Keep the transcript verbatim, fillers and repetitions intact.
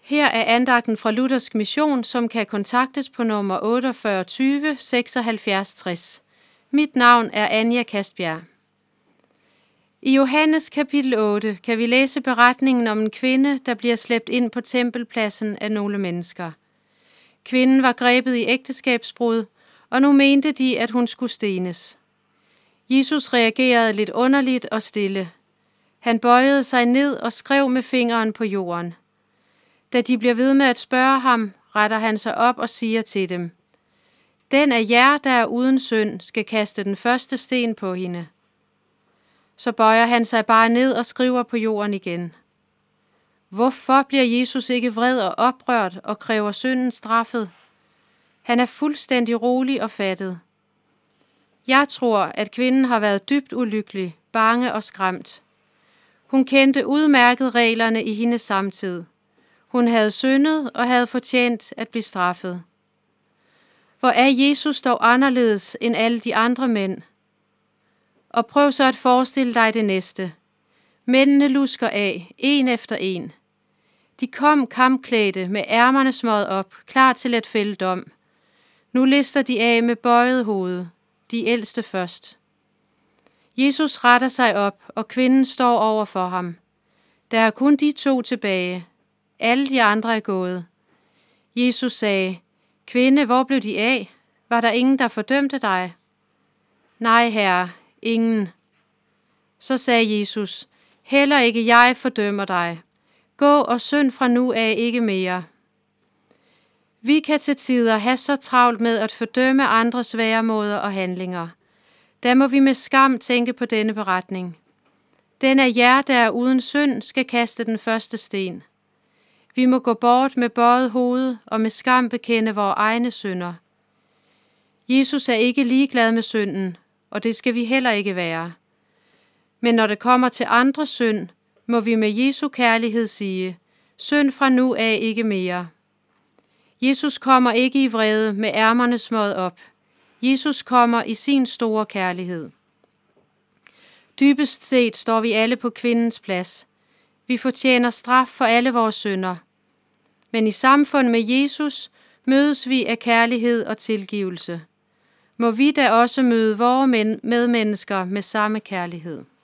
Her er andagten fra Luthersk Mission, som kan kontaktes på nummer otteogfyrre tyve seksoghalvfjerds tres. Mit navn er Anja Kastbjerg. I Johannes kapitel otte kan vi læse beretningen om en kvinde, der bliver slæbt ind på tempelpladsen af nogle mennesker. Kvinden var grebet i ægteskabsbrud, og nu mente de, at hun skulle stenes. Jesus reagerede lidt underligt og stille. Han bøjede sig ned og skrev med fingeren på jorden. Da de bliver ved med at spørge ham, retter han sig op og siger til dem: Den af jer, der er uden synd, skal kaste den første sten på hende. Så bøjer han sig bare ned og skriver på jorden igen. Hvorfor bliver Jesus ikke vred og oprørt og kræver synden straffet? Han er fuldstændig rolig og fattet. Jeg tror, at kvinden har været dybt ulykkelig, bange og skræmt. Hun kendte udmærket reglerne i hendes samtid. Hun havde syndet og havde fortjent at blive straffet. Hvor er Jesus dog anderledes end alle de andre mænd? Og prøv så at forestille dig det næste. Mændene lusker af, en efter en. De kom kampklædte med ærmerne smøget op, klar til at fælde dom. Nu lister de af med bøjet hoved, de ældste først. Jesus retter sig op, og kvinden står over for ham. Der er kun de to tilbage. Alle de andre er gået. Jesus sagde: Kvinde, hvor blev de af? Var der ingen, der fordømte dig? Nej, herre, ingen. Så sagde Jesus: Heller ikke jeg fordømmer dig. Gå og synd fra nu af ikke mere. Vi kan til tider have så travlt med at fordømme andres væremåder og handlinger. Der må vi med skam tænke på denne beretning. Den af jer, der er uden synd, skal kaste den første sten. Vi må gå bort med bøjet hoved og med skam bekende vores egne synder. Jesus er ikke ligeglad med synden, og det skal vi heller ikke være. Men når det kommer til andre synd, må vi med Jesu kærlighed sige: Synd fra nu af ikke mere. Jesus kommer ikke i vrede med ærmerne smøget op. Jesus kommer i sin store kærlighed. Dybest set står vi alle på kvindens plads. Vi fortjener straf for alle vores synder. Men i samfund med Jesus mødes vi af kærlighed og tilgivelse. Må vi da også møde vore medmennesker med samme kærlighed.